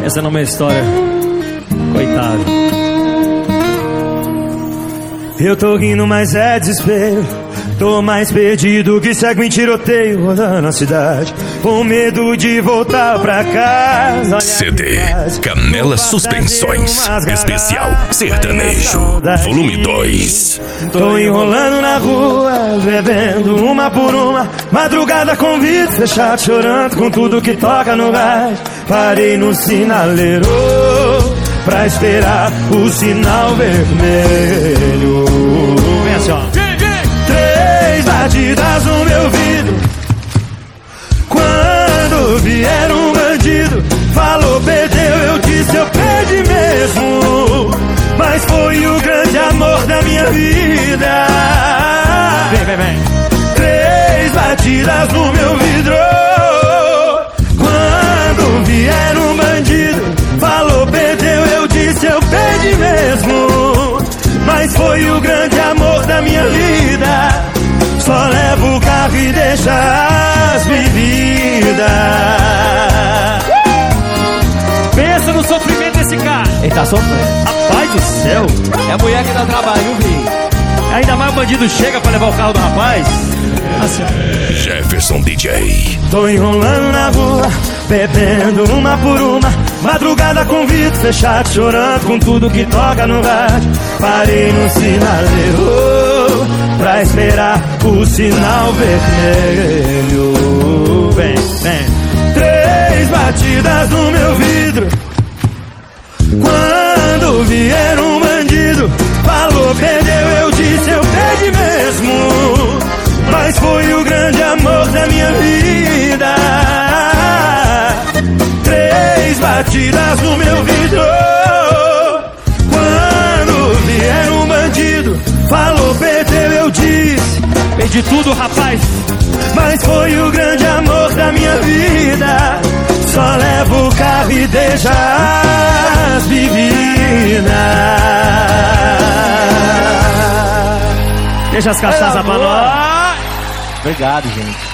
Essa não é uma história. Coitado. Eu tô rindo, mas é desespero. Tô mais perdido que segue em tiroteio rodando a cidade, com medo de voltar pra casa. CD Canela Suspensões Especial Sertanejo Volume 2. Tô enrolando na rua, bebendo uma por uma, madrugada com vidro fechado, chorando com tudo que toca no rádio. Parei no sinaleiro pra esperar o sinal vermelho. Vem assim, ó. 3 batidas no meu vidro. Quando vier um bandido, falou perdeu, eu disse eu perdi mesmo. Mas foi o grande amor da minha vida. Vem. 3 batidas no meu vidro. Quando vier um bandido, falou perdeu, eu disse eu perdi mesmo. Mas foi o grande amor da minha vida. Só levo o carro e deixa as bebidas. Pensa no sofrimento desse cara. Ele tá sofrendo. Rapaz do céu. É a mulher que dá trabalho, viu, filho? Ainda mais o bandido chega pra levar o carro do rapaz. Assim, Jefferson DJ. Tô enrolando na rua, bebendo uma por uma, madrugada com vidro fechado, chorando com tudo que toca no rádio. Parei no sinaleiro pra esperar o sinal vermelho. vem. 3 batidas no meu vidro. Quando vier um bandido, falou perdeu, eu disse eu perdi mesmo. Mas foi o grande amor da minha vida. 3 batidas no meu vidro. Quando vier um bandido, falou perdeu, eu disse Perdi tudo, rapaz. mas foi o grande amor da minha vida. Só levo o carro e deixa as bebidas. Deixa as cachaças pra nós. Obrigado, gente.